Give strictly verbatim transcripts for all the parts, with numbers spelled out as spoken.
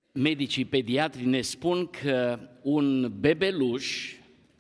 medicii pediatri ne spun că un bebeluș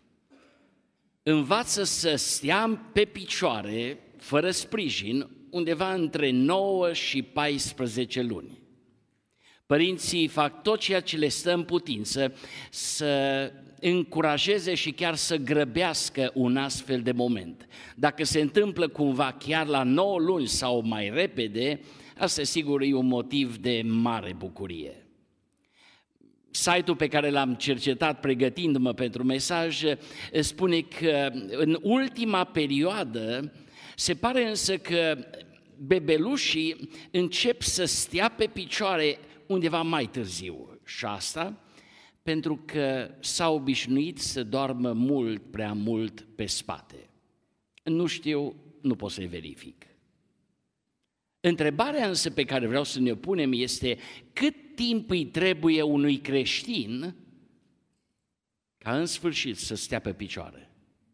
învață să stea pe picioare, fără sprijin, undeva între nouă și paisprezece luni. Părinții fac tot ceea ce le stă în putință să încurajeze și chiar să grăbească un astfel de moment. Dacă se întâmplă cumva chiar la nouă luni sau mai repede, asta sigur e un motiv de mare bucurie. Site-ul pe care l-am cercetat pregătindu-mă pentru mesaj spune că în ultima perioadă se pare însă că bebelușii încep să stea pe picioare undeva mai târziu și asta pentru că s-au obișnuit să doarmă mult, prea mult pe spate. Nu știu, nu pot să-i verific. Întrebarea însă pe care vreau să ne punem este cât timp îi trebuie unui creștin ca în sfârșit să stea pe picioare?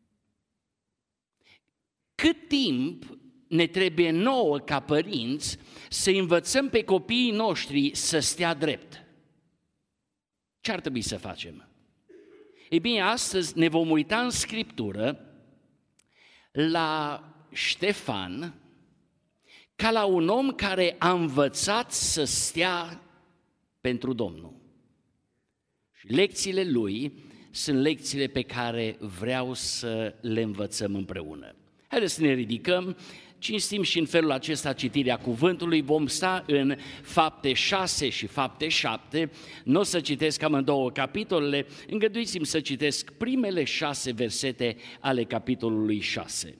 Cât timp ne trebuie nouă ca părinți să învățăm pe copiii noștri să stea drept? Ce ar trebui să facem? Ei bine, astăzi ne vom uita în Scriptură la Ștefan ca la un om care a învățat să stea pentru Domnul. Și lecțiile lui sunt lecțiile pe care vreau să le învățăm împreună. Haideți să ne ridicăm, cinstim și în felul acesta citirea cuvântului. Vom sta în Fapte șase și Fapte șapte. Nu o să citesc amândouă capitolele, îngăduiți-mi să citesc primele șase versete ale capitolului șase.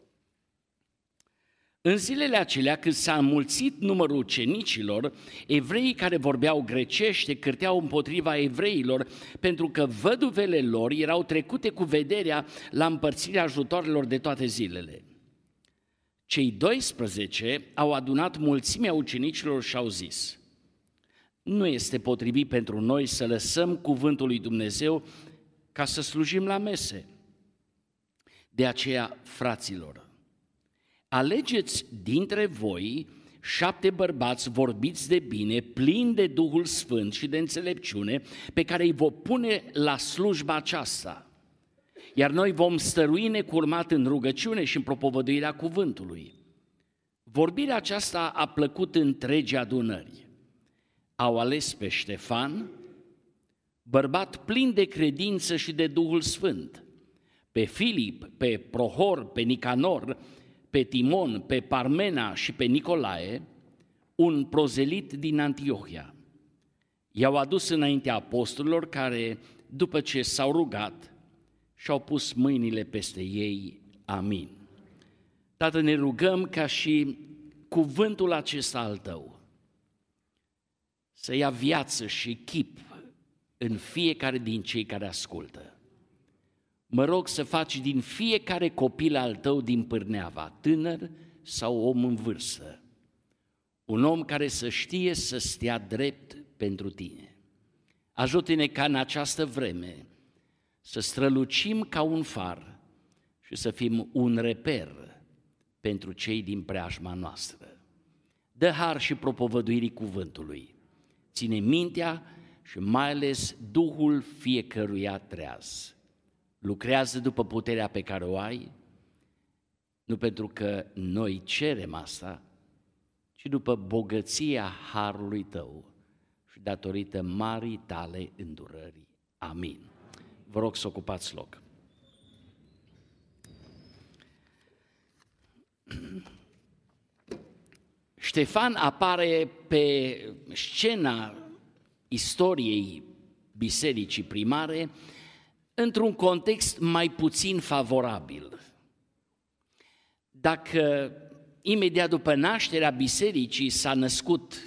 În zilele acelea, când s-a înmulțit numărul ucenicilor, evreii care vorbeau grecește cârteau împotriva evreilor, pentru că văduvele lor erau trecute cu vederea la împărțirea ajutoarelor de toate zilele. Cei doisprezece au adunat mulțimea ucenicilor și au zis: nu este potrivit pentru noi să lăsăm cuvântul lui Dumnezeu ca să slujim la mese. De aceea, fraților, alegeți dintre voi șapte bărbați vorbiți de bine, plini de Duhul Sfânt și de înțelepciune, pe care îi vom pune la slujba aceasta. Iar noi vom stărui necurmat în rugăciune și în propovăduirea cuvântului. Vorbirea aceasta a plăcut întregii adunări. Au ales pe Ștefan, bărbat plin de credință și de Duhul Sfânt, pe Filip, pe Prohor, pe Nicanor, pe Timon, pe Parmena și pe Nicolae, un prozelit din Antiohia. I-au adus înaintea apostolilor care, după ce s-au rugat, și-au pus mâinile peste ei. Amin. Tată, ne rugăm ca și cuvântul acesta al Tău să ia viață și chip în fiecare din cei care ascultă. Mă rog să faci din fiecare copil al Tău din Pârneava, tânăr sau om în vârstă, un om care să știe să stea drept pentru Tine. Ajută-ne ca în această vreme să strălucim ca un far și să fim un reper pentru cei din preajma noastră. Dă har și propovăduirii cuvântului. Ține mintea și mai ales Duhul fiecăruia treaz. Lucrează după puterea pe care o ai, nu pentru că noi cerem asta, ci după bogăția harului Tău și datorită marii Tale îndurări. Amin. Vă rog să ocupați loc. Ștefan apare pe scena istoriei bisericii primare într-un context mai puțin favorabil. Dacă imediat după nașterea bisericii s-a născut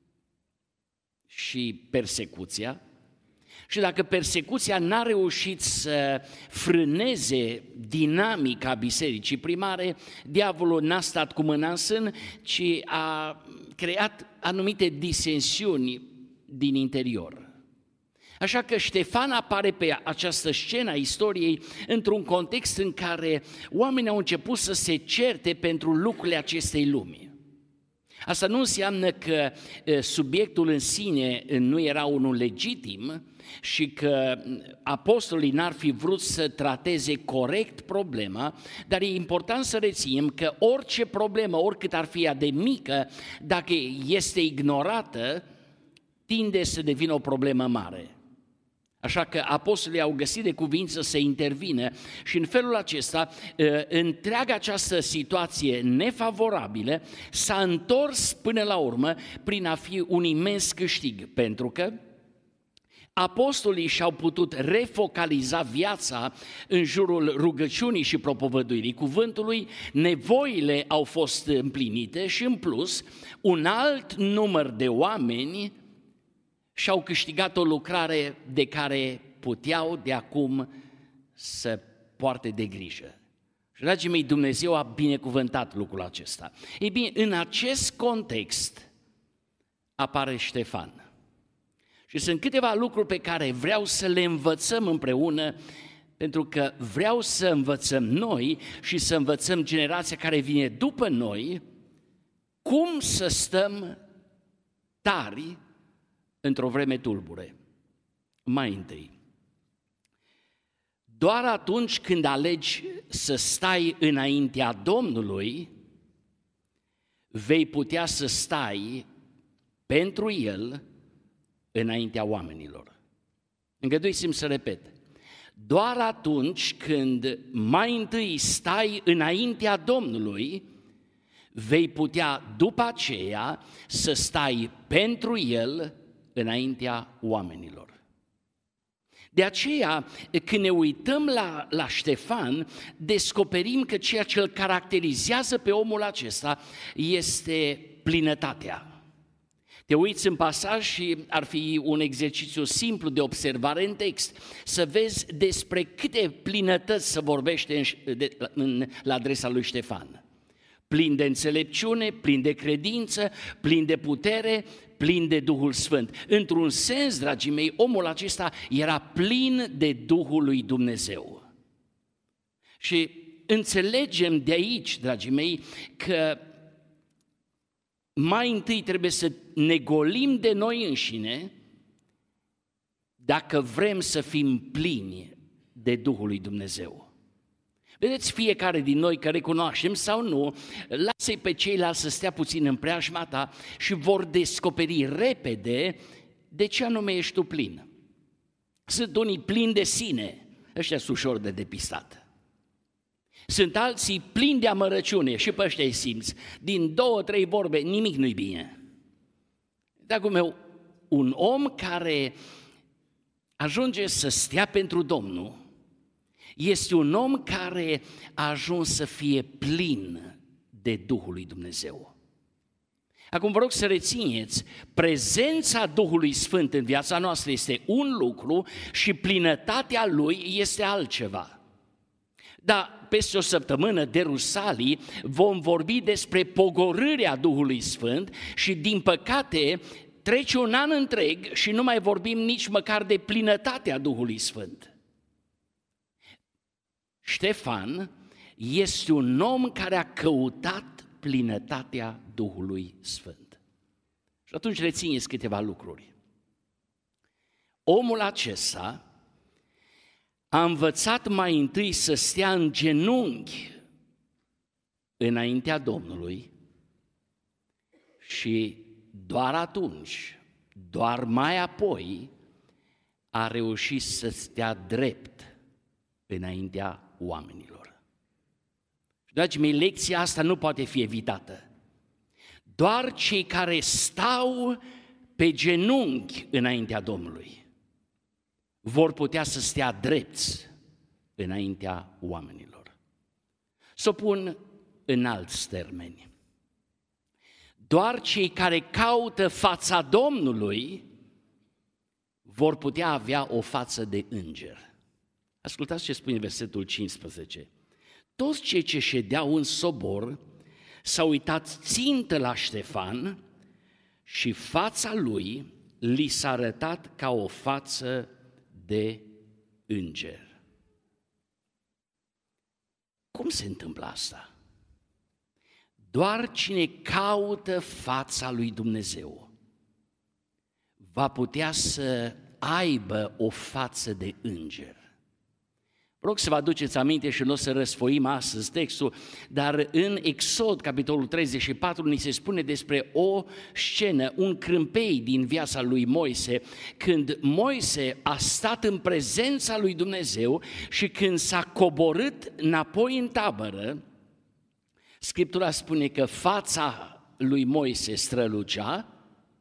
și persecuția, și dacă persecuția n-a reușit să frâneze dinamica bisericii primare, diavolul n-a stat cu mâna în sân, ci a creat anumite disensiuni din interior. Așa că Ștefan apare pe această scenă a istoriei într-un context în care oamenii au început să se certe pentru lucrurile acestei lumi. Asta nu înseamnă că subiectul în sine nu era unul legitim și că apostolii n-ar fi vrut să trateze corect problema, dar e important să reținem că orice problemă, oricât ar fi ea de mică, dacă este ignorată, tinde să devină o problemă mare. Așa că apostolii au găsit de cuvință să intervină și în felul acesta întreaga această situație nefavorabilă s-a întors până la urmă prin a fi un imens câștig, pentru că apostolii și-au putut refocaliza viața în jurul rugăciunii și propovăduirii cuvântului, nevoile au fost împlinite și în plus un alt număr de oameni și-au câștigat o lucrare de care puteau de acum să poarte de grijă. Și, dragii mei, Dumnezeu a binecuvântat lucrul acesta. Ei bine, în acest context apare Ștefan. Și sunt câteva lucruri pe care vreau să le învățăm împreună, pentru că vreau să învățăm noi și să învățăm generația care vine după noi cum să stăm tari într-o vreme tulbure. Mai întâi, doar atunci când alegi să stai înaintea Domnului, vei putea să stai pentru El înaintea oamenilor. Îngăduiți-mi să repet. Doar atunci când mai întâi stai înaintea Domnului, vei putea după aceea să stai pentru El înaintea oamenilor. De aceea, când ne uităm la, la Ștefan, descoperim că ceea ce îl caracterizează pe omul acesta este plinătatea. Te uiți în pasaj și ar fi un exercițiu simplu de observare în text, să vezi despre câte plinătăți se vorbește în, de, în, la adresa lui Ștefan. Plin de înțelepciune, plin de credință, plin de putere, plin de Duhul Sfânt. Într-un sens, dragii mei, omul acesta era plin de Duhul lui Dumnezeu. Și înțelegem de aici, dragii mei, că mai întâi trebuie să ne golim de noi înșine dacă vrem să fim plini de Duhul lui Dumnezeu. Vedeți, fiecare din noi, că recunoaștem sau nu, lasă-i pe ceilalți să stea puțin în preajma ta și vor descoperi repede de ce anume ești tu plin. Sunt unii plini de sine, ăștia sunt ușor de depistat. Sunt alții plini de amărăciune și pe ăștia îi simți. Din două, trei vorbe, nimic nu-i bine. Dragul meu, un om care ajunge să stea pentru Domnul este un om care a ajuns să fie plin de Duhul lui Dumnezeu. Acum vă rog să rețineți, prezența Duhului Sfânt în viața noastră este un lucru și plinătatea Lui este altceva. Dar peste o săptămână de Rusalii vom vorbi despre pogorârea Duhului Sfânt și din păcate trece un an întreg și nu mai vorbim nici măcar de plinătatea Duhului Sfânt. Ștefan este un om care a căutat plinătatea Duhului Sfânt. Și atunci rețineți câteva lucruri. Omul acesta a învățat mai întâi să stea în genunchi înaintea Domnului și doar atunci, doar mai apoi, a reușit să stea drept înaintea oamenilor. Dragii mei, lecția asta nu poate fi evitată. Doar cei care stau pe genunchi înaintea Domnului vor putea să stea drepți înaintea oamenilor. Să o pun în alți termeni. Doar cei care caută fața Domnului vor putea avea o față de înger. Ascultați ce spune versetul cincisprezece. Toți cei ce ședeau în sobor s-au uitat țintă la Ștefan și fața lui li s-a arătat ca o față de înger. Cum se întâmplă asta? Doar cine caută fața lui Dumnezeu va putea să aibă o față de înger. Vă rog să vă aduceți aminte și nu o să răsfoim astăzi textul, dar în Exod, capitolul treizeci și patru, ni se spune despre o scenă, un crâmpei din viața lui Moise, când Moise a stat în prezența lui Dumnezeu și când s-a coborât înapoi în tabără, Scriptura spune că fața lui Moise strălucea,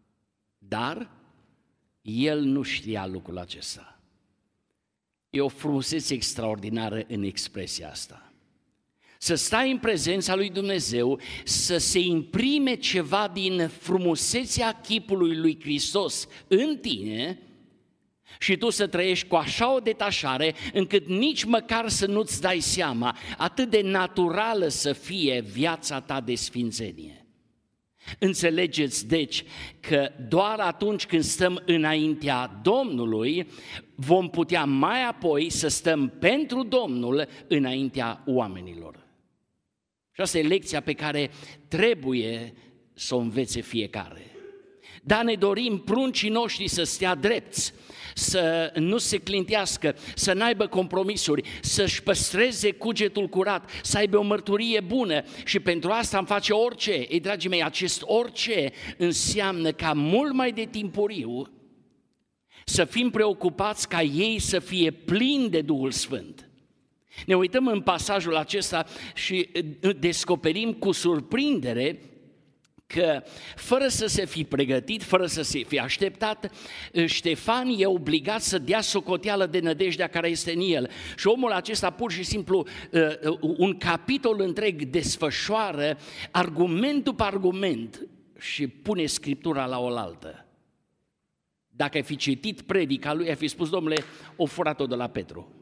dar el nu știa lucrul acesta. E o frumusețe extraordinară în expresia asta. Să stai în prezența lui Dumnezeu, să se imprime ceva din frumusețea chipului lui Hristos în tine și tu să trăiești cu așa o detașare încât nici măcar să nu-ți dai seama atât de naturală să fie viața ta de sfințenie. Înțelegeți, deci, că doar atunci când stăm înaintea Domnului, vom putea mai apoi să stăm pentru Domnul înaintea oamenilor. Și asta e lecția pe care trebuie să o învețe fiecare. Dar ne dorim pruncii noștri să stea drepți, să nu se clintească, să n-aibă compromisuri, să-și păstreze cugetul curat, să aibă o mărturie bună și pentru asta am face orice. Ei, dragii mei, acest orice înseamnă ca mult mai de timpuriu să fim preocupați ca ei să fie plini de Duhul Sfânt. Ne uităm în pasajul acesta și descoperim cu surprindere că fără să se fi pregătit, fără să se fi așteptat, Ștefan e obligat să dea socoteală de nădejdea care este în el. Și omul acesta pur și simplu un capitol întreg desfășoară argument după argument și pune Scriptura la oaltă. Dacă ai fi citit predica lui, ai fi spus: domnule, o furat-o de la Petru.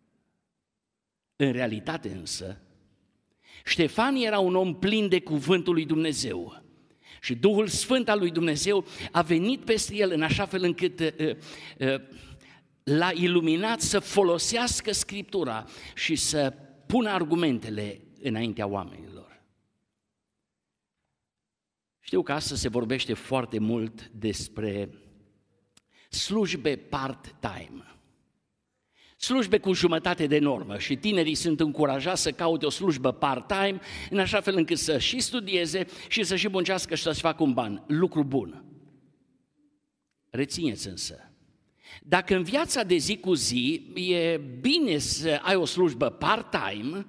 În realitate însă, Ștefan era un om plin de cuvântul lui Dumnezeu. Și Duhul Sfânt al lui Dumnezeu a venit peste el în așa fel încât uh, uh, l-a iluminat să folosească Scriptura și să pună argumentele înaintea oamenilor. Știu că astăzi se vorbește foarte mult despre slujbe part-time, slujbe cu jumătate de normă și tinerii sunt încurajați să caute o slujbă part-time în așa fel încât să și studieze și să și muncească și să-și facă un ban. Lucru bun. Rețineți însă, dacă în viața de zi cu zi e bine să ai o slujbă part-time,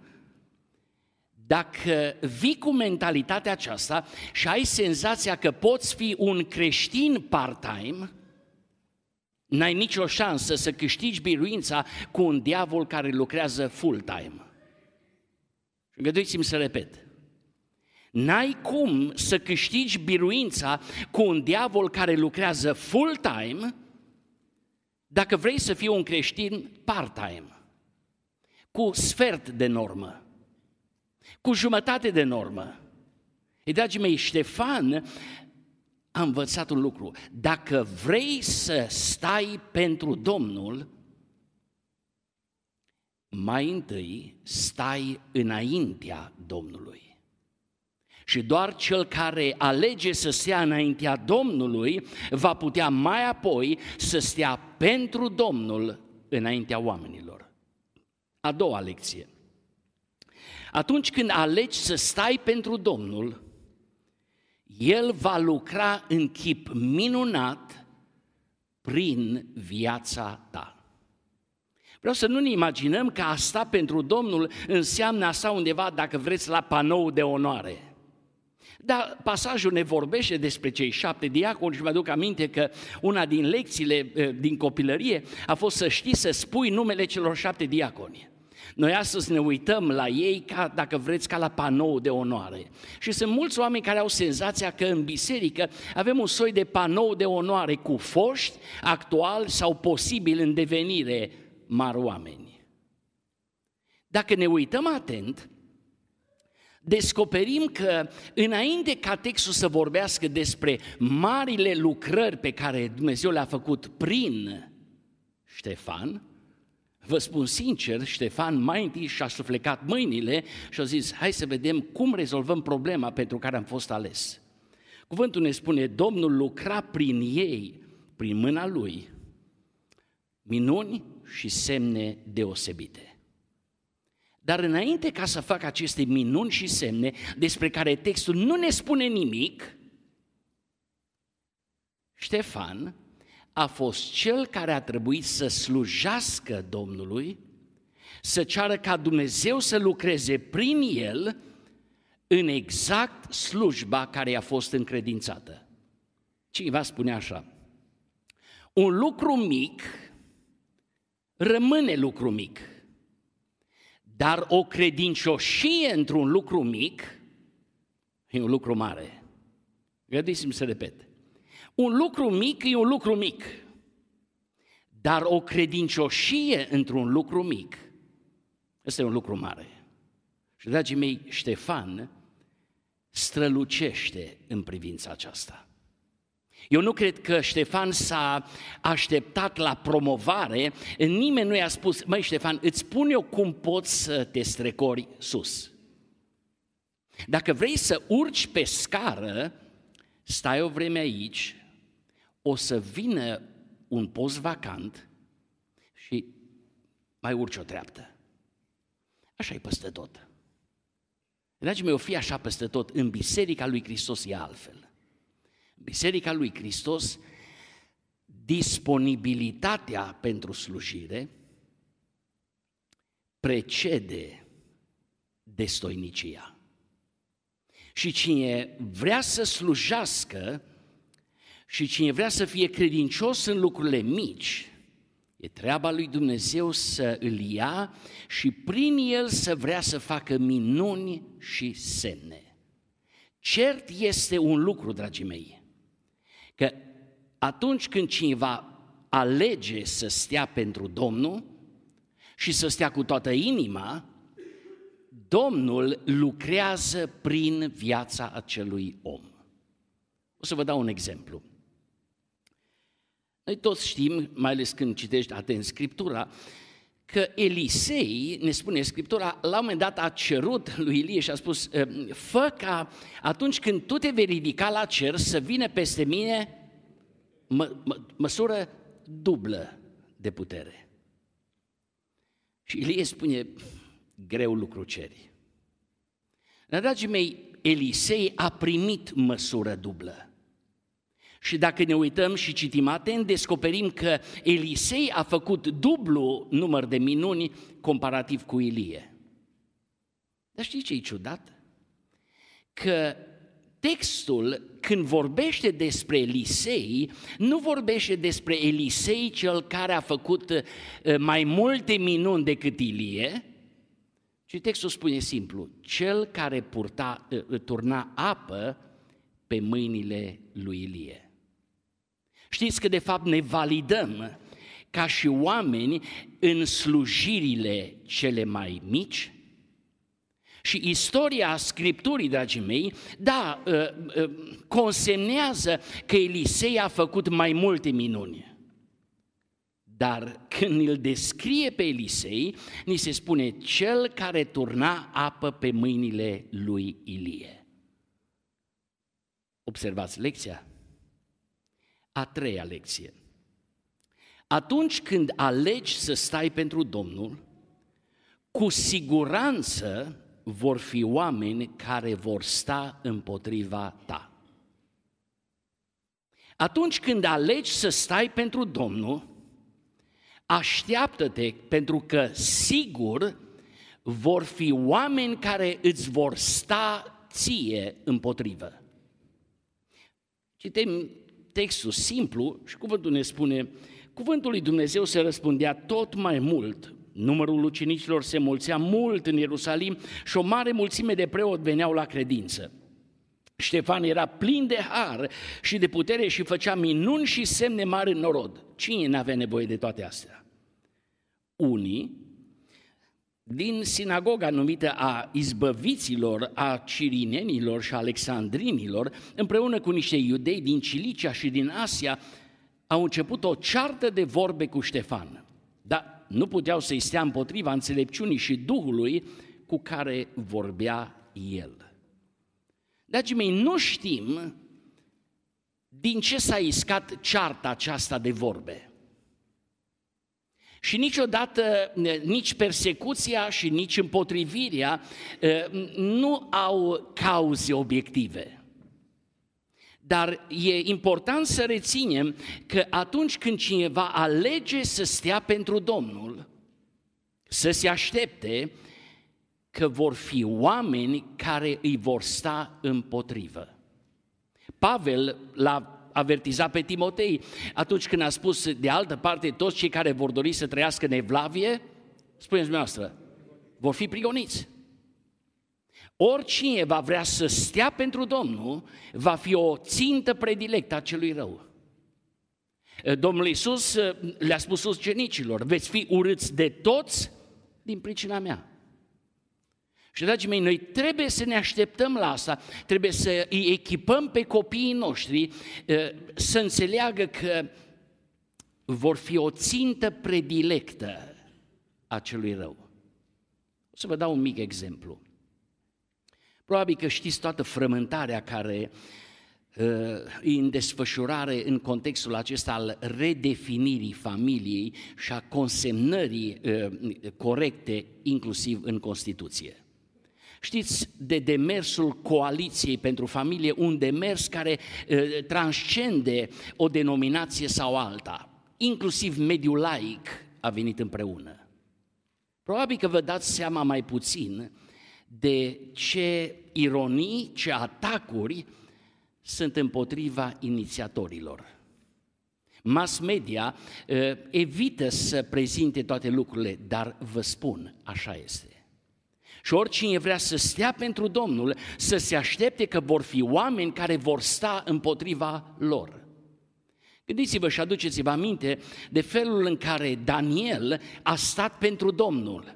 dacă vii cu mentalitatea aceasta și ai senzația că poți fi un creștin part-time, n-ai nicio șansă să câștigi biruința cu un diavol care lucrează full-time. Și îngăduiți-mi să repet. N-ai cum să câștigi biruința cu un diavol care lucrează full-time dacă vrei să fii un creștin part-time, cu sfert de normă, cu jumătate de normă. Ei, dragii mei, Ștefan a învățat un lucru: dacă vrei să stai pentru Domnul, mai întâi stai înaintea Domnului. Și doar cel care alege să stea înaintea Domnului va putea mai apoi să stea pentru Domnul înaintea oamenilor. A doua lecție. Atunci când alegi să stai pentru Domnul, El va lucra în chip minunat prin viața ta. Vreau să nu ne imaginăm că a sta pentru Domnul înseamnă a sta undeva, dacă vreți, la panou de onoare. Dar pasajul ne vorbește despre cei șapte diaconi și mi-aduc aminte că una din lecțiile din copilărie a fost să știi să spui numele celor șapte diaconi. Noi astăzi ne uităm la ei ca, dacă vreți, ca la panou de onoare. Și sunt mulți oameni care au senzația că în biserică avem un soi de panou de onoare cu foști, actual sau posibil în devenire mari oameni. Dacă ne uităm atent, descoperim că înainte ca textul să vorbească despre marile lucrări pe care Dumnezeu le-a făcut prin Ștefan, Vă spun sincer, Ștefan mai întâi și-a suflecat mâinile și a zis, hai să vedem cum rezolvăm problema pentru care am fost ales. Cuvântul ne spune, Domnul lucra prin ei, prin mâna lui, minuni și semne deosebite. Dar înainte ca să facă aceste minuni și semne, despre care textul nu ne spune nimic, Ștefan a fost cel care a trebuit să slujească Domnului, să ceară ca Dumnezeu să lucreze prin el în exact slujba care i-a fost încredințată. Cineva spune așa, un lucru mic rămâne lucru mic, dar o credincioșie într-un lucru mic e un lucru mare. Gândiți-mi să repet. Un lucru mic e un lucru mic, dar o credincioșie într-un lucru mic, ăsta e un lucru mare. Și, dragii mei, Ștefan strălucește în privința aceasta. Eu nu cred că Ștefan s-a așteptat la promovare, nimeni nu i-a spus, măi Ștefan, îți spun eu cum poți să te strecori sus. Dacă vrei să urci pe scară, stai o vreme aici, o să vină un post vacant și mai urci o treaptă. Așa e peste tot. Dragii mei, o fi așa peste tot. În Biserica lui Hristos e altfel. În Biserica lui Hristos, disponibilitatea pentru slujire precede destoinicia. Și cine vrea să slujească și cine vrea să fie credincios în lucrurile mici, e treaba lui Dumnezeu să îl ia și prin el să vrea să facă minuni și semne. Cert este un lucru, dragii mei, că atunci când cineva alege să stea pentru Domnul și să stea cu toată inima, Domnul lucrează prin viața acelui om. O să vă dau un exemplu. Noi toți știm, mai ales când citești atent Scriptura, că Elisei, ne spune Scriptura, la un moment dat a cerut lui Ilie și a spus, fă ca atunci când tu te vei ridica la cer să vină peste mine mă, mă, măsură dublă de putere. Și Ilie spune, greu lucru ceri. Dar, dragii mei, Elisei a primit măsură dublă. Și dacă ne uităm și citim atent, descoperim că Elisei a făcut dublu număr de minuni comparativ cu Ilie. Dar știți ce e ciudat? Că textul, când vorbește despre Elisei, nu vorbește despre Elisei, cel care a făcut mai multe minuni decât Ilie, ci textul spune simplu, cel care purta, turna apă pe mâinile lui Ilie. Știți că de fapt ne validăm ca și oameni în slujirile cele mai mici? Și istoria Scripturii, dragii mei, da, consemnează că Elisei a făcut mai multe minuni. Dar când îl descrie pe Elisei, ni se spune cel care turna apă pe mâinile lui Ilie. Observați lecția? A treia lecție. Atunci când alegi să stai pentru Domnul, cu siguranță vor fi oameni care vor sta împotriva ta. Atunci când alegi să stai pentru Domnul, așteaptă-te, pentru că sigur vor fi oameni care îți vor sta ție împotrivă. Citim textul simplu și cuvântul ne spune, cuvântul lui Dumnezeu se răspundea tot mai mult, numărul ucenicilor se mulțea mult în Ierusalim și o mare mulțime de preoți veneau la credință. Ștefan era plin de har și de putere și făcea minuni și semne mari în norod. Cine n-avea nevoie de toate astea? Unii din sinagoga numită a izbăviților, a cirinenilor și a alexandrinilor, împreună cu niște iudei din Cilicia și din Asia, au început o ceartă de vorbe cu Ștefan. Dar nu puteau să-i stea împotriva înțelepciunii și Duhului cu care vorbea el. Dragii mei, nu știm din ce s-a iscat cearta aceasta de vorbe. Și niciodată nici persecuția și nici împotrivirea nu au cauze obiective. Dar e important să reținem că atunci când cineva alege să stea pentru Domnul, să se aștepte că vor fi oameni care îi vor sta împotrivă. Pavel l-a avertizat pe Timotei atunci când a spus, de altă parte, toți cei care vor dori să trăiască în evlavie, spuneți dumneavoastră, vor fi prigoniți. Oricine va vrea să stea pentru Domnul, va fi o țintă predilectă a celui rău. Domnul Iisus le-a spus ucenicilor, veți fi urâți de toți din pricina mea. Și, dragii mei, noi trebuie să ne așteptăm la asta, trebuie să îi echipăm pe copiii noștri să înțeleagă că vor fi o țintă predilectă a celui rău. O să vă dau un mic exemplu. Probabil că știți toată frământarea care uh, e în desfășurare în contextul acesta al redefinirii familiei și a consemnării uh, corecte, inclusiv în Constituție. Știți de demersul Coaliției pentru Familie, un demers care uh, transcende o denominație sau alta, inclusiv mediul laic a venit împreună. Probabil că vă dați seama mai puțin de ce ironii, ce atacuri sunt împotriva inițiatorilor. Mass media uh, evită să prezinte toate lucrurile, dar vă spun, așa este. Și oricine vrea să stea pentru Domnul, să se aștepte că vor fi oameni care vor sta împotriva lor. Gândiți-vă și aduceți-vă aminte de felul în care Daniel a stat pentru Domnul.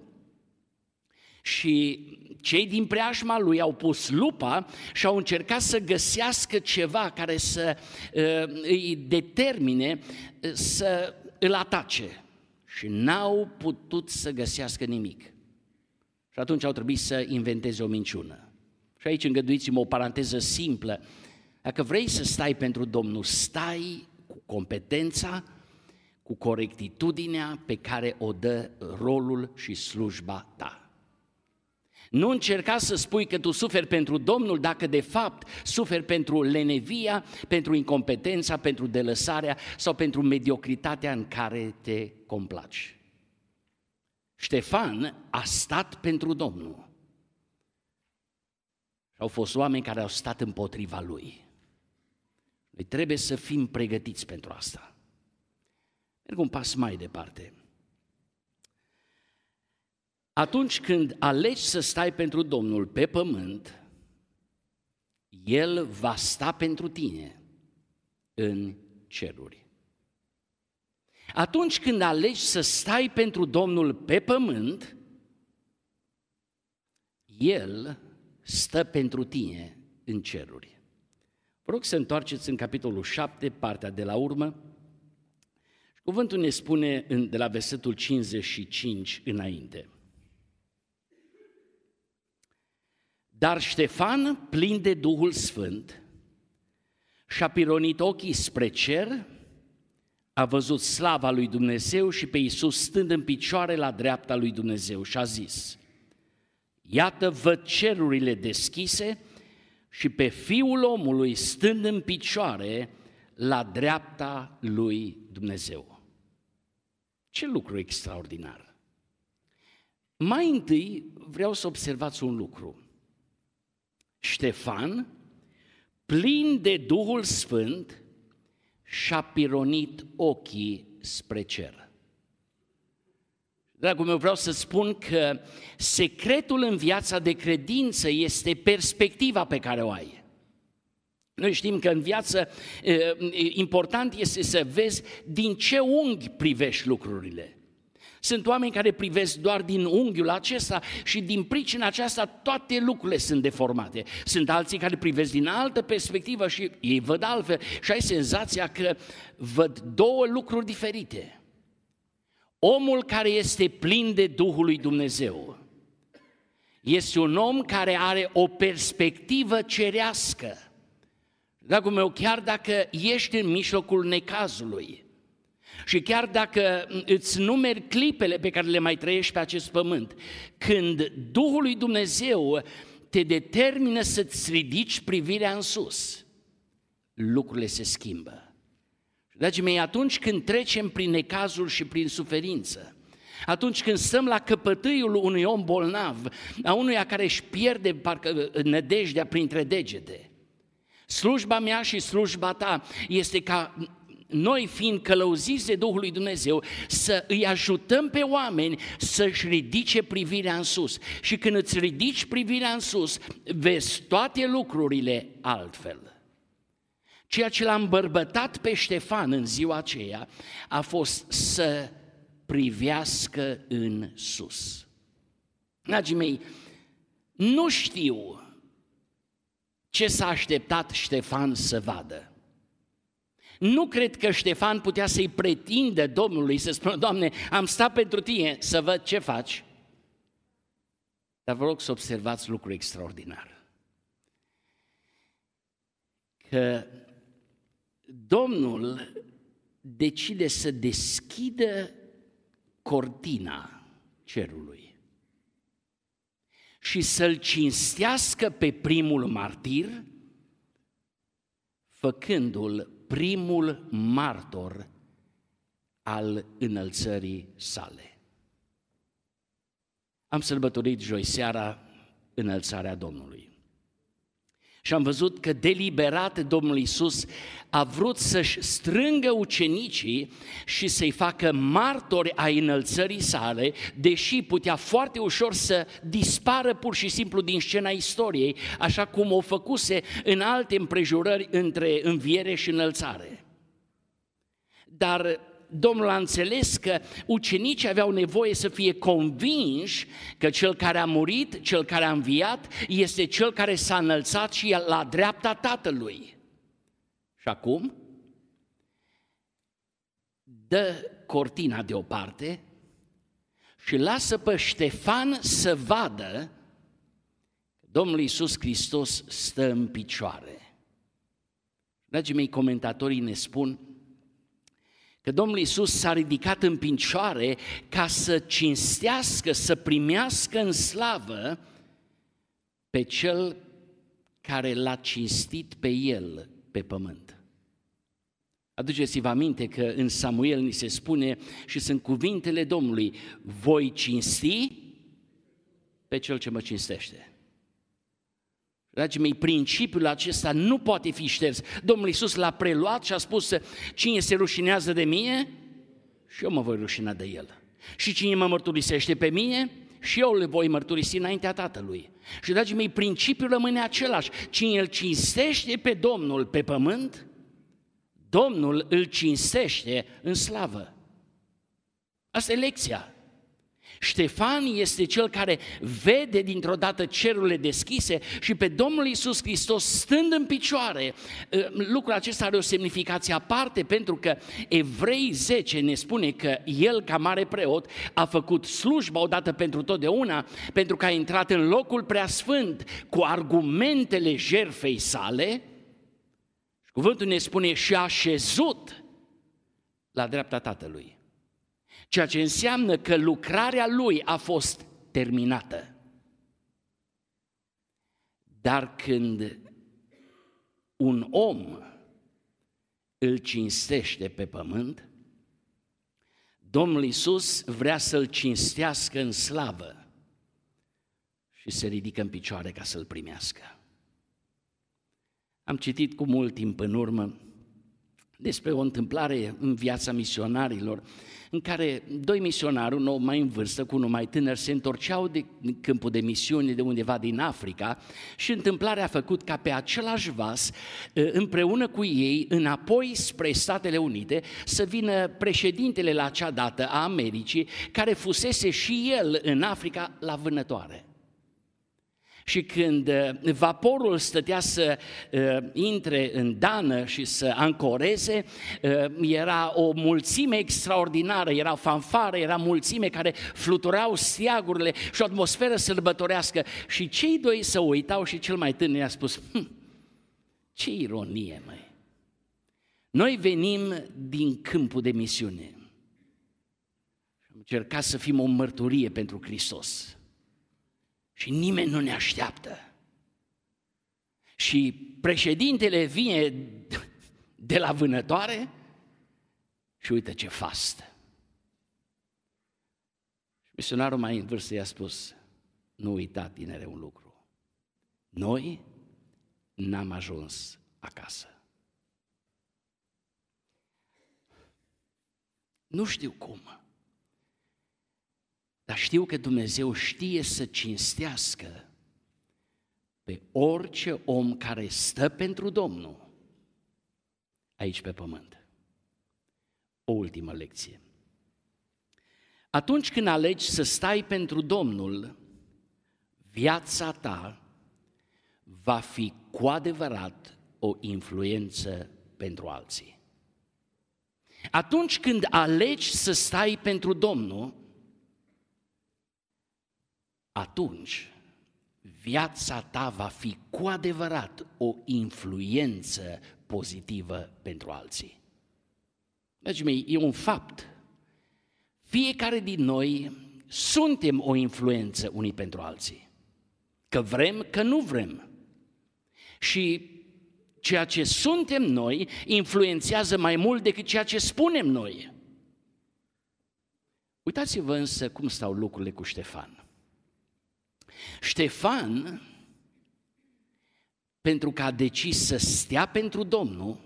Și cei din preajma lui au pus lupa și au încercat să găsească ceva care să uh, îi determine uh, să îl atace. Și n-au putut să găsească nimic. Și atunci au trebuit să inventeze o minciună. Și aici îngăduiți-mă o paranteză simplă. Dacă vrei să stai pentru Domnul, stai cu competența, cu corectitudinea pe care o dă rolul și slujba ta. Nu încerca să spui că tu suferi pentru Domnul dacă de fapt suferi pentru lenevia, pentru incompetența, pentru delăsarea sau pentru mediocritatea în care te complaci. Ștefan a stat pentru Domnul. Și au fost oameni care au stat împotriva lui. Noi trebuie să fim pregătiți pentru asta. Merg un pas mai departe. Atunci când alegi să stai pentru Domnul pe pământ, El va sta pentru tine în ceruri. Atunci când alegi să stai pentru Domnul pe pământ, El stă pentru tine în ceruri. Vă rog să întoarceți în capitolul șapte, partea de la urmă. Cuvântul ne spune de la versetul cincizeci și cinci înainte. Dar Ștefan, plin de Duhul Sfânt, și-a pironit ochii spre cer, a văzut slava lui Dumnezeu și pe Iisus stând în picioare la dreapta lui Dumnezeu și a zis: iată, văd cerurile deschise și pe Fiul omului stând în picioare la dreapta lui Dumnezeu. Ce lucru extraordinar! Mai întâi vreau să observați un lucru. Ștefan, plin de Duhul Sfânt, și-a pironit ochii spre cer. Dragul meu, vreau să spun că secretul în viața de credință este perspectiva pe care o ai. Noi știm că în viață important este să vezi din ce unghi privești lucrurile. Sunt oameni care privesc doar din unghiul acesta și din pricina aceasta toate lucrurile sunt deformate. Sunt alții care privesc din altă perspectivă și ei văd altfel și ai senzația că văd două lucruri diferite. Omul care este plin de Duhul lui Dumnezeu este un om care are o perspectivă cerească. Dragul meu, chiar dacă ești în mijlocul necazului și chiar dacă îți numeri clipele pe care le mai trăiești pe acest pământ, când Duhul lui Dumnezeu te determină să-ți ridici privirea în sus, lucrurile se schimbă. Dragii mei, atunci când trecem prin necazul și prin suferință, atunci când stăm la căpătâiul unui om bolnav, a unuia care își pierde parcă nădejdea printre degete, slujba mea și slujba ta este ca noi, fiind călăuziți de Duhul lui Dumnezeu, să îi ajutăm pe oameni să-și ridice privirea în sus. Și când îți ridici privirea în sus, vezi toate lucrurile altfel. Ceea ce l-a îmbărbătat pe Ștefan în ziua aceea a fost să privească în sus. Dragii mei, nu știu ce s-a așteptat Ștefan să vadă. Nu cred că Ștefan putea să-i pretindă Domnului, să spună: Doamne, am stat pentru tine să văd ce faci. Dar vă rog să observați lucru extraordinar. Că Domnul decide să deschidă cortina cerului și să-l cinstească pe primul martir, făcându-l primul martor al înălțării sale. Am sărbătorit joi seara înălțarea Domnului și am văzut că deliberat Domnul Iisus a vrut să-și strângă ucenicii și să-i facă martori ai înălțării sale, deși putea foarte ușor să dispară pur și simplu din scena istoriei, așa cum o făcuse în alte împrejurări între înviere și înălțare. Dar Domnul a înțeles că ucenicii aveau nevoie să fie convinși că cel care a murit, cel care a înviat, este cel care s-a înălțat și e la dreapta Tatălui. Și acum dă cortina deoparte și lasă pe Ștefan să vadă că Domnul Iisus Hristos stă în picioare. Dragii mei, comentatorii ne spun că Domnul Iisus s-a ridicat în picioare ca să cinstească, să primească în slavă pe cel care l-a cinstit pe el pe pământ. Aduceți-vă aminte că în Samuel ni se spune, și sunt cuvintele Domnului: voi cinsti pe cel ce mă cinstește. Dragii mei, principiul acesta nu poate fi șters. Domnul Iisus l-a preluat și a spus: cine se rușinează de mine, și eu mă voi rușina de el. Și cine mă mărturisește pe mine, și eu le voi mărturisi înaintea Tatălui. Și, dragii mei, principiul rămâne același. Cine îl cinstește pe Domnul pe pământ, Domnul îl cinstește în slavă. Asta e lecția. Ștefan este cel care vede dintr-o dată cerurile deschise și pe Domnul Iisus Hristos stând în picioare. Lucrul acesta are o semnificație aparte, pentru că Evrei zece ne spune că el, ca mare preot, a făcut slujba odată pentru totdeauna, pentru că a intrat în locul preasfânt cu argumentele jertfei sale. Și cuvântul ne spune: și a așezut la dreapta Tatălui. Ceea ce înseamnă că lucrarea lui a fost terminată. Dar când un om îl cinstește pe pământ, Domnul Iisus vrea să-l cinstească în slavă și se ridică în picioare ca să-l primească. Am citit cu mult timp în urmă despre o întâmplare în viața misionarilor, în care doi misionari, unul mai în vârstă cu unul mai tânăr, se întorceau de câmpul de misiune de undeva din Africa și întâmplarea a făcut ca pe același vas, împreună cu ei, înapoi spre Statele Unite, să vină președintele la acea dată a Americii, care fusese și el în Africa la vânătoare. Și când vaporul stătea să uh, intre în dană și să ancoreze, uh, era o mulțime extraordinară, era fanfară, era mulțime care fluturau steagurile și o atmosferă sărbătorească. Și cei doi se uitau și cel mai tânăr i-a spus, hm, ce ironie, măi! Noi venim din câmpul de misiune. Am încercat să fim o mărturie pentru Hristos. Și nimeni nu ne așteaptă. Și președintele vine de la vânătoare și uite ce fastă. Și misionarul mai în vârstă i-a spus, nu uita, tinere, un lucru. Noi n-am ajuns acasă. Nu știu cum. Dar știu că Dumnezeu știe să cinstească pe orice om care stă pentru Domnul aici pe pământ. O ultimă lecție. Atunci când alegi să stai pentru Domnul, viața ta va fi cu adevărat o influență pentru alții. Atunci când alegi să stai pentru Domnul, atunci viața ta va fi cu adevărat o influență pozitivă pentru alții. Dragii mei, e un fapt. Fiecare din noi suntem o influență unii pentru alții. Că vrem, că nu vrem. Și ceea ce suntem noi influențează mai mult decât ceea ce spunem noi. Uitați-vă însă cum stau lucrurile cu Ștefan. Ștefan, pentru că a decis să stea pentru Domnul,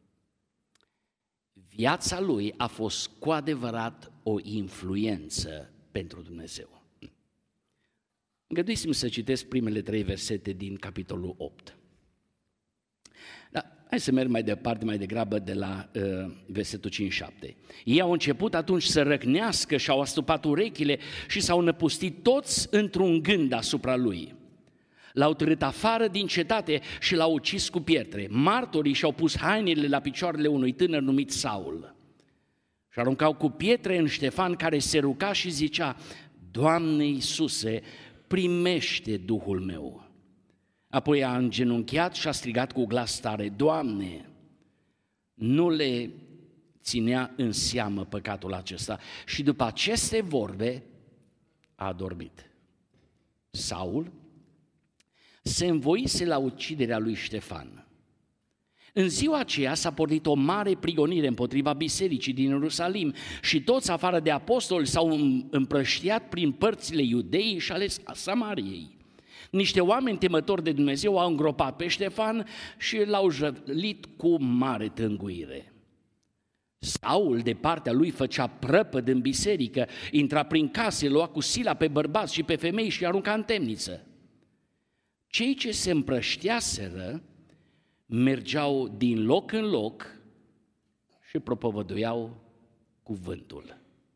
viața lui a fost cu adevărat o influență pentru Dumnezeu. Îngăduiți-mi să citesc primele trei versete din capitolul opt. Da, hai să merg mai departe, mai degrabă de la uh, versetul cinci șapte. Ei au început atunci să răcnească și au astupat urechile și s-au năpustit toți într-un gând asupra lui. L-au târât afară din cetate și l-au ucis cu pietre. Martorii și-au pus hainele la picioarele unui tânăr numit Saul. Și aruncau cu pietre în Ștefan, care se ruga și zicea, Doamne Iisuse, primește Duhul meu. Apoi a îngenunchiat și a strigat cu glas tare, Doamne, nu le ținea în seamă păcatul acesta. Și după aceste vorbe a adormit. Saul se învoise la uciderea lui Ștefan. În ziua aceea s-a pornit o mare prigonire împotriva bisericii din Ierusalim și toți afară de apostoli s-au împrăștiat prin părțile Iudeii și ale Samariei. Niște oameni temători de Dumnezeu au îngropat pe Ștefan și l-au jălit cu mare tânguire. Saul, de partea lui, făcea prăpăd în biserică, intra prin case, lua cu sila pe bărbați și pe femei și arunca în temniță. Cei ce se împrășteaseră mergeau din loc în loc și propovăduiau cuvântul.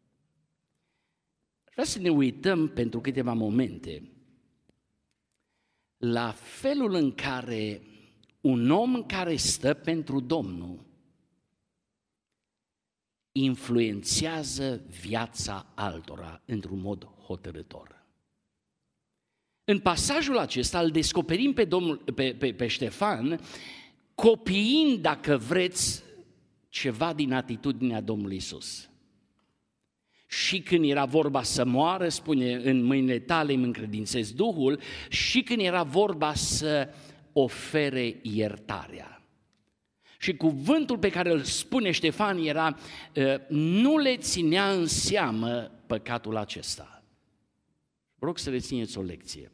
Vreau să ne uităm pentru câteva momente la felul în care un om care stă pentru Domnul influențează viața altora într-un mod hotărâtor. În pasajul acesta îl descoperim pe, Domnul, pe, pe, pe Ștefan copiind, dacă vreți, ceva din atitudinea Domnului Iisus. Și când era vorba să moară, spune, în mâinile tale îmi încredințez Duhul, și când era vorba să ofere iertarea. Și cuvântul pe care îl spune Ștefan era, nu le ținea în seamă păcatul acesta. Vă rog să rețineți o lecție.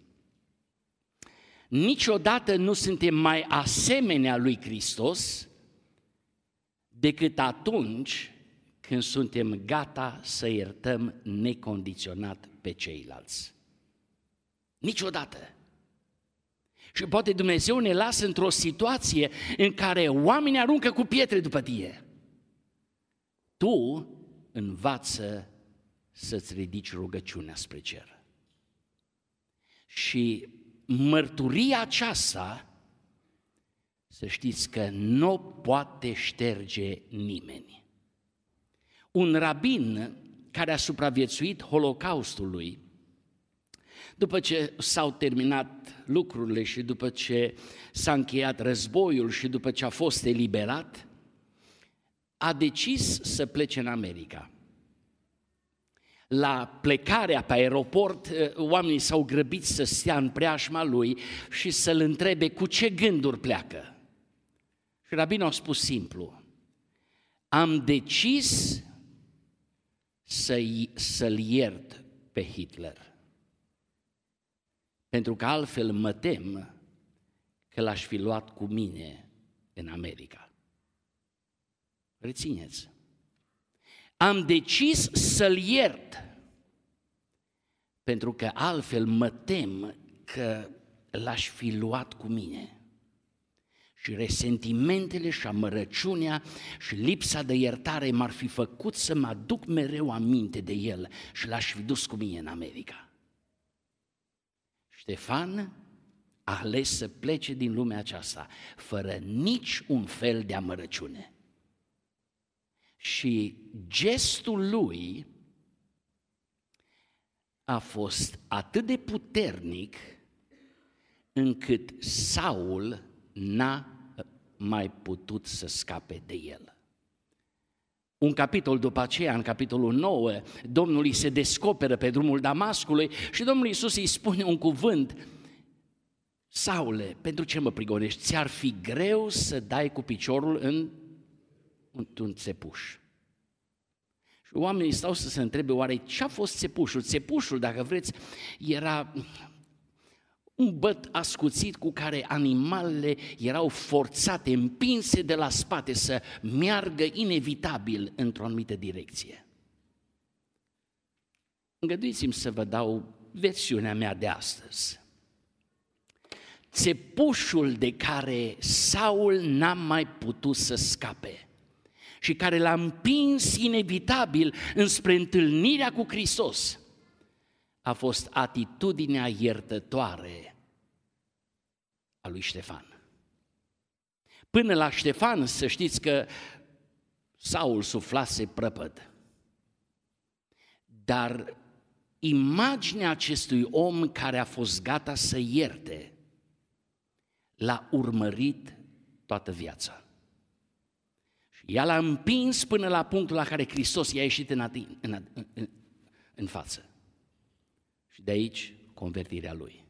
Niciodată nu suntem mai asemenea lui Hristos decât atunci când suntem gata să iertăm necondiționat pe ceilalți. Niciodată. Și poate Dumnezeu ne lasă într-o situație în care oamenii aruncă cu pietre după tine. Tu învață să-ți ridici rugăciunea spre cer. Și mărturia aceasta, să știți că nu poate șterge nimeni. Un rabin care a supraviețuit Holocaustului, după ce s-au terminat lucrurile și după ce s-a încheiat războiul și după ce a fost eliberat, a decis să plece în America. La plecarea pe aeroport, oamenii s-au grăbit să stea în preajma lui și să-l întrebe cu ce gânduri pleacă. Și rabinul a spus simplu: am decis să-i, să-l iert pe Hitler, pentru că altfel mă tem că l-aș fi luat cu mine în America. Rețineți. Am decis să-l iert, pentru că altfel mă tem că l-aș fi luat cu mine. Și resentimentele și amărăciunea și lipsa de iertare m-ar fi făcut să mă aduc mereu aminte de el și l-aș fi dus cu mine în America. Ștefan a ales să plece din lumea aceasta fără nici un fel de amărăciune. Și gestul lui a fost atât de puternic încât Saul n-a mai putut să scape de el. Un capitol după aceea, în capitolul nouă, Domnul îi se descoperă pe drumul Damascului și Domnul Iisus îi spune un cuvânt: Saule, pentru ce mă prigonești? Ți-ar fi greu să dai cu piciorul în un țepuș. Și oamenii stau să se întrebe, oare ce a fost țepușul? Țepușul, dacă vreți, era un băt ascuțit cu care animalele erau forțate, împinse de la spate să meargă inevitabil într-o anumită direcție. Îngăduiți-mi să vă dau versiunea mea de astăzi. Țepușul de care Saul n-a mai putut să scape și care l-a împins inevitabil înspre întâlnirea cu Hristos a fost atitudinea iertătoare a lui Ștefan. Până la Ștefan, să știți că Saul suflase prăpăd. Dar imaginea acestui om care a fost gata să ierte l-a urmărit toată viața. Și ea l-a împins până la punctul la care Hristos i-a ieșit în, atin, în, în, în față. Și de aici convertirea lui.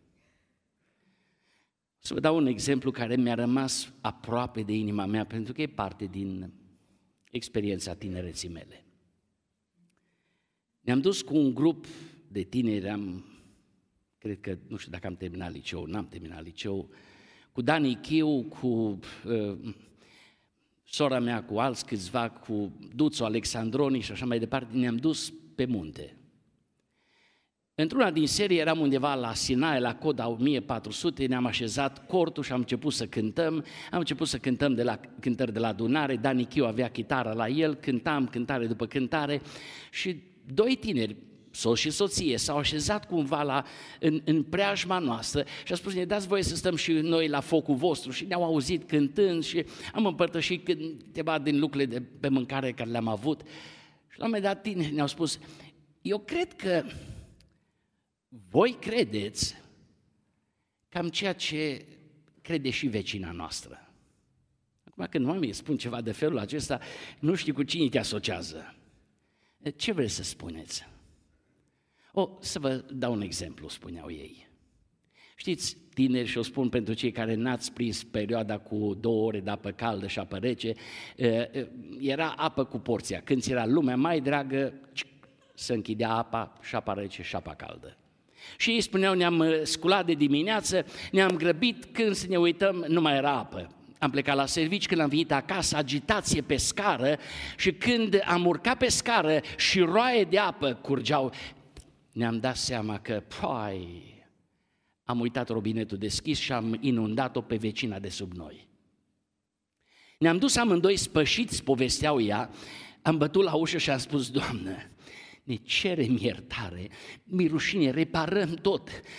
Să vă dau un exemplu care mi-a rămas aproape de inima mea, pentru că e parte din experiența tinereții mele. Ne-am dus cu un grup de tineri, am, cred că, nu știu dacă am terminat liceu, n-am terminat liceu, cu Dani Chiu, cu uh, sora mea, cu alți câțiva, cu Duțu Alexandroni și așa mai departe, ne-am dus pe munte. Într-una din serie eram undeva la Sinai, la coda o mie patru sute, ne-am așezat cortul și am început să cântăm, am început să cântăm de la cântări de la adunare, Dani Chiu avea chitară la el, cântam cântare după cântare și doi tineri, soț și soție, s-au așezat cumva la, în, în preajma noastră și a spus, ne dați voie să stăm și noi la focul vostru, și ne-au auzit cântând și am împărtășit câteva din lucrurile de pe mâncare care le-am avut. Și la un moment dat tineri ne-au spus, eu cred că voi credeți cam ceea ce crede și vecina noastră. Acum când oamenii spun ceva de felul acesta, nu știu cu cine te asociază. Ce vreți să spuneți? O, să vă dau un exemplu, spuneau ei. Știți, tineri, și o spun pentru cei care n-ați prins perioada cu două ore de apă caldă și apă rece, era apă cu porția. Când ți era lumea mai dragă, se închidea apa și apa rece și apa caldă. Și ei spuneau, ne-am sculat de dimineață, ne-am grăbit, când să ne uităm, nu mai era apă. Am plecat la servici, când am venit acasă, agitație pe scară și când am urcat pe scară și roaie de apă curgeau, ne-am dat seama că, păi, am uitat robinetul deschis și am inundat-o pe vecina de sub noi. Ne-am dus amândoi spășiți, povesteau ea, am bătut la ușă și am spus, Doamnă, ne cerem iertare, mi rușine, reparăm tot,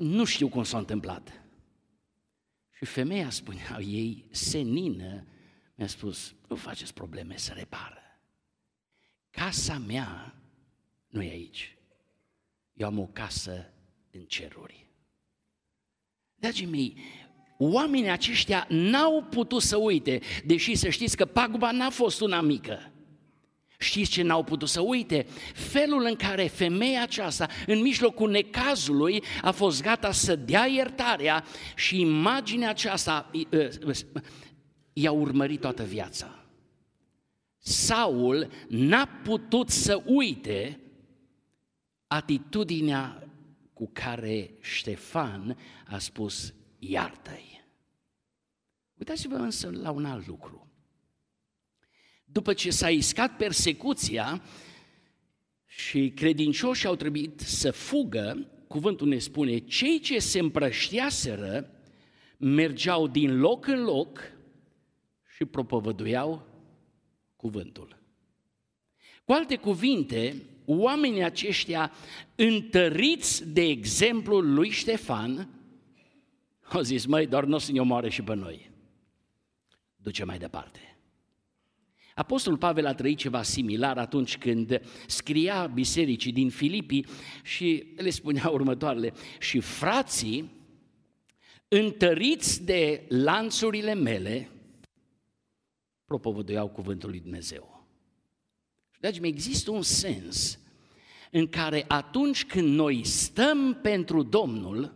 nu știu cum s-a întâmplat. Și femeia, spunea ei, senină, mi-a spus, nu faceți probleme, să repară. Casa mea nu e aici. Eu am o casă în ceruri. Dragii mei, oamenii aceștia n-au putut să uite, deși să știți că paguba n-a fost una mică. Știți ce n-au putut să uite? Felul în care femeia aceasta, în mijlocul necazului, a fost gata să dea iertarea și imaginea aceasta i-a urmărit toată viața. Saul n-a putut să uite atitudinea cu care Ștefan a spus, iartă-i. Uitați-vă însă la un alt lucru. După ce s-a iscat persecuția și credincioșii au trebuit să fugă, cuvântul ne spune, cei ce se împrăștiaseră mergeau din loc în loc și propovăduiau cuvântul. Cu alte cuvinte, oamenii aceștia, întăriți de exemplul lui Ștefan, au zis, măi, doar nu o să ne omoare și pe noi. Duce mai departe. Apostolul Pavel a trăit ceva similar atunci când scria bisericii din Filipii și le spunea următoarele, și frații, întăriți de lanțurile mele, propovăduiau cuvântul lui Dumnezeu. Dragii mei, există un sens în care atunci când noi stăm pentru Domnul,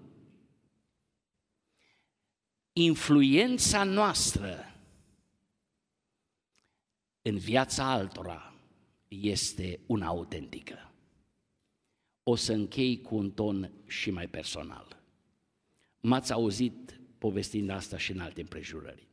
influența noastră în viața altora este una autentică. O să închei cu un ton și mai personal. M-ați auzit povestind asta și în alte împrejurări.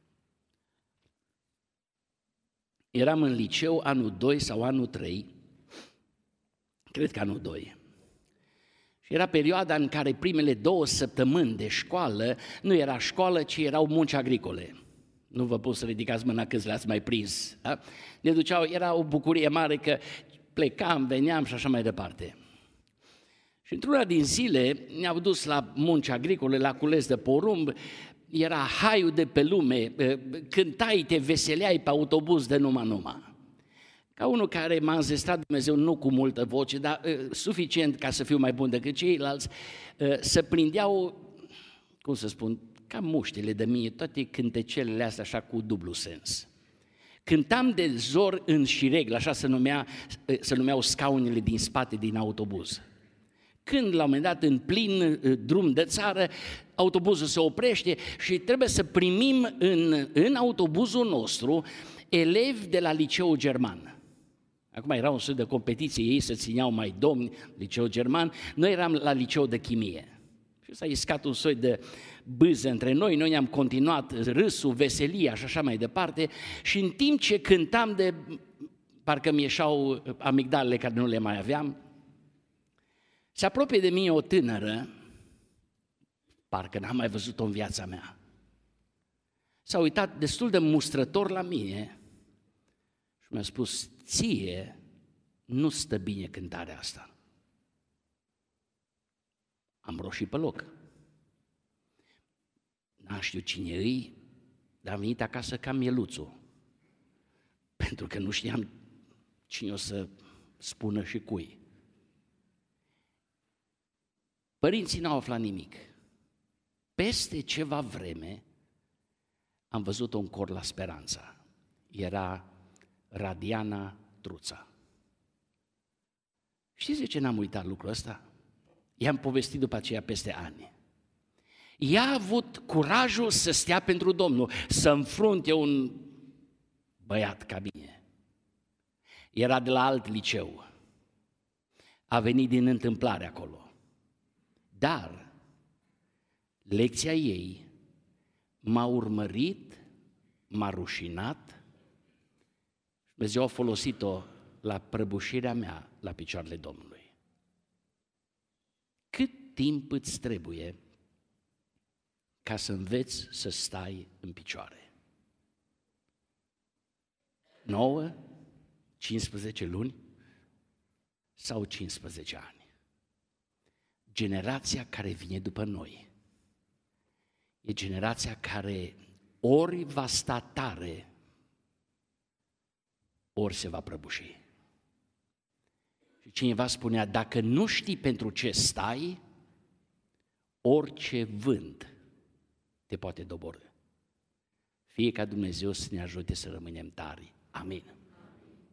Eram în liceu anul doi sau anul trei, cred că anul doi. Și era perioada în care primele două săptămâni de școală nu era școală, ci erau munci agricole. Nu vă pot să ridicați mâna câți le-ați mai prins. Da? Ne duceau, era o bucurie mare că plecam, veneam și așa mai departe. Și într-una din zile ne-au dus la munci agricole, la cules de porumb, era haiul de pe lume, cântai, te veseleai pe autobuz de numai-numai. Ca unul care m-a înzestrat Dumnezeu, nu cu multă voce, dar uh, suficient ca să fiu mai bun decât ceilalți, uh, să prindeau, cum să spun, ca muștele de mie, toate cântecelele astea așa cu dublu sens. Cântam de zor în șiregl, așa se, numea, uh, se numeau scaunele din spate din autobuz. Când, la un moment dat, în plin uh, drum de țară, autobuzul se oprește și trebuie să primim în, în autobuzul nostru elevi de la liceul german. Acum era un soi de competiție, ei se țineau mai domni, liceu german, noi eram la liceu de chimie. Și s-a iscat un soi de bâză între noi, noi ne-am continuat râsul, veselia și așa mai departe și în timp ce cântam de, parcă mi ieșau amigdalele care nu le mai aveam, se apropie de mine o tânără, parcă n-am mai văzut-o în viața mea. S-a uitat destul de mustrător la mine și mi-a spus, ție nu stă bine cântarea asta. Am roșit pe loc. N-am știut cine îi, dar am venit acasă ca mieluțul, pentru că nu știam cine o să spună și cui. Părinții n-au aflat nimic. Peste ceva vreme am văzut-o în cor la Speranța. Era Radiana Truța. Știți de ce n-am uitat lucrul ăsta? I-am povestit după aceea peste ani. Ea a avut curajul să stea pentru Domnul, să înfrunte un băiat ca mine. Era de la alt liceu. A venit din întâmplare acolo. Dar lecția ei m-a urmărit, m-a rușinat. Dumnezeu a folosit-o la prăbușirea mea la picioarele Domnului. Cât timp îți trebuie ca să înveți să stai în picioare? nouă, cincisprezece luni sau cincisprezece ani? generația care vine după noi e generația care ori va sta tare, ori se va prăbuși. Și cineva spunea, dacă nu știi pentru ce stai, orice vânt te poate doborî. Fie ca Dumnezeu să ne ajute să rămânem tari. Amin.